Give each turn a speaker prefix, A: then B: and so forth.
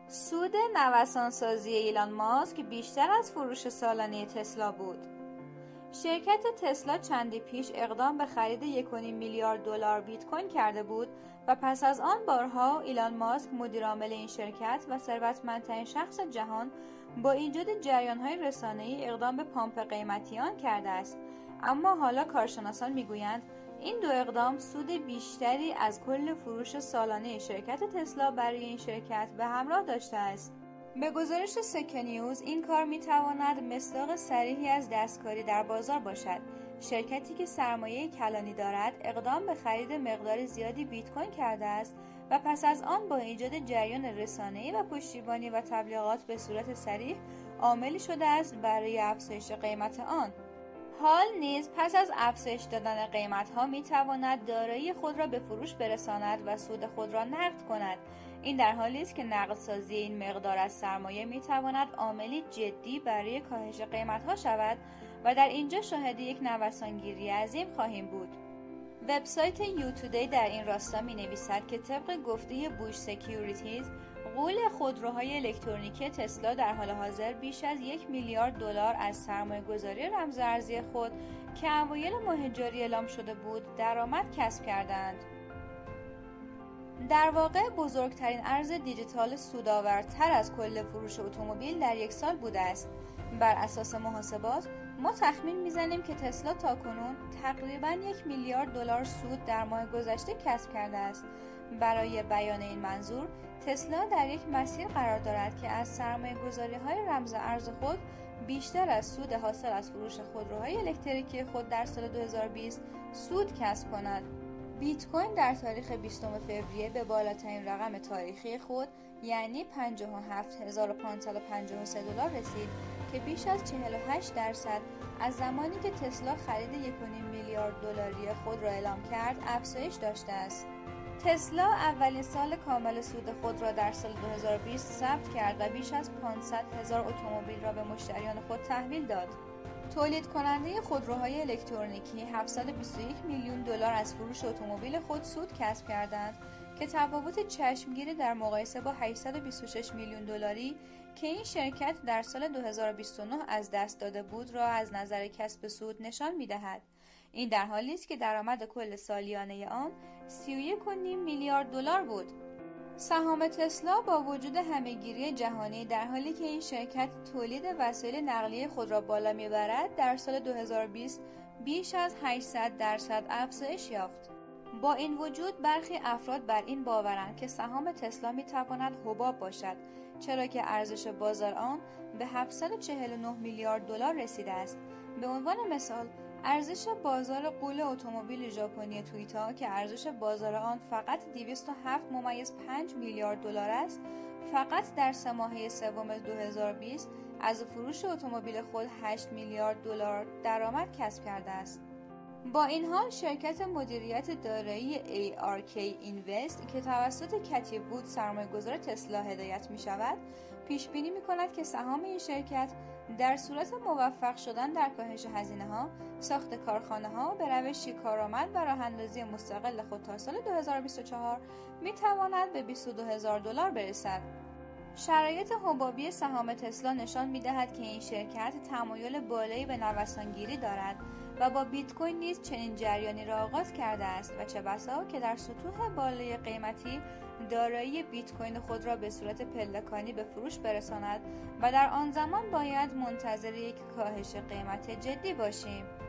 A: سود نوسانسازی ایلان ماسک بیشتر از فروش سالانه تسلا بود. شرکت تسلا چندی پیش اقدام به خرید 1.5 میلیارد دلار بیت کوین کرده بود و پس از آن بارها ایلان ماسک مدیرعامل این شرکت و ثروتمندترین شخص جهان با ایجاد جریان‌های رسانه‌ای اقدام به پامپ قیمتی آن کرده است. اما حالا کارشناسان میگویند این دو اقدام سود بیشتری از کل فروش سالانه شرکت تسلا برای این شرکت به همراه داشته است. به گزارش سکه نیوز این کار میتواند مصداق صریحی از دستکاری در بازار باشد. شرکتی که سرمایه کلانی دارد اقدام به خرید مقدار زیادی بیت کوین کرده است و پس از آن با ایجاد جریان رسانه‌ای و پشتیبانی و تبلیغات به صورت صریح عاملی شده است برای افزایش قیمت آن. حال نیز پس از افزایش دادن قیمت‌ها می‌تواند دارایی خود را به فروش برساند و سود خود را نقد کند. این در حالی است که نقدسازی این مقدار از سرمایه می‌تواند عاملی جدی برای کاهش قیمت‌ها شود و در اینجا شاهد یک نوسانگیری عظیم خواهیم بود. وبسایت یوتودی در این راستا می‌نویسد که طبق گفته بوش سکیوریتیز غول خودروهای الکترونیکی تسلا در حال حاضر بیش از 1 میلیارد دلار از سرمایه‌گذاری رمز ارزی خود که اوایل ماه جاری اعلام شده بود درآمد کسب کردند. در واقع بزرگترین ارز دیجیتال سودآورتر از کل فروش اتومبیل در یک سال بوده است. بر اساس محاسبات ما تخمین میزنیم که تسلا تاکنون تقریباً 1 میلیارد دلار سود در ماه گذشته کسب کرده است. برای بیان این منظور تسلا در یک مسیر قرار دارد که از سرمایه‌گذاری‌های رمز ارز خود بیشتر از سود حاصل از فروش خودروهای الکتریکی خود در سال 2020 سود کسب کند. بیت کوین در تاریخ 20 فوریه به بالاترین رقم تاریخی خود یعنی 57553 دلار رسید که بیش از 48% از زمانی که تسلا خرید 1.5 میلیارد دلاری خود را اعلام کرد افزایش داشته است. تسلا اولین سال کامل سود خود را در سال 2020 ثبت کرد و بیش از 500,000 اتومبیل را به مشتریان خود تحویل داد. تولید کننده خودروهای الکترونیکی 721 میلیون دلار از فروش اتومبیل خود سود کسب کردند که تفاوت چشمگیری در مقایسه با 826 میلیون دلاری که این شرکت در سال 2029 از دست داده بود را از نظر کسب سود نشان می‌دهد. این در حالی است که درآمد کل سالیانه آن 31.5 میلیارد دلار بود. سهام تسلا با وجود همه‌گیری جهانی در حالی که این شرکت تولید وسایل نقلیه خود را بالا میبرد در سال 2020 بیش از 800% افزایش یافت. با این وجود برخی افراد بر این باورند که سهام تسلا میتواند حباب باشد چرا که ارزش بازار آن به 749 میلیارد دلار رسیده است. به عنوان مثال ارزش بازار غول اتومبیل ژاپنی تویوتا که ارزش بازار آن فقط 207.5 میلیارد دلار است، فقط در سه ماهه سوم 2020 از فروش اتومبیل خود 8 میلیارد دلار درآمد کسب کرده است. با این حال شرکت مدیریت دارایی ARK اینوست که توسط کتی وود سرمایه‌گذار تسلا هدایت می شود پیش بینی می کند که سهام این شرکت در صورت موفق شدن در کاهش هزینه‌ها، ساخت کارخانه‌ها به روشی کارآمد و راه‌اندازی مستقل خود تا سال 2024 می تواند به 22,000 دلار برسد. شرایط حبابی سهام تسلا نشان می‌دهد که این شرکت تمایل بالایی به نوسانگیری دارد و با بیت کوین نیز چنین جریانی را آغاز کرده است و چه بسا که در سطوح بالای قیمتی دارایی بیت کوین خود را به صورت پلکانی به فروش برساند و در آن زمان باید منتظر یک کاهش قیمت جدی باشیم.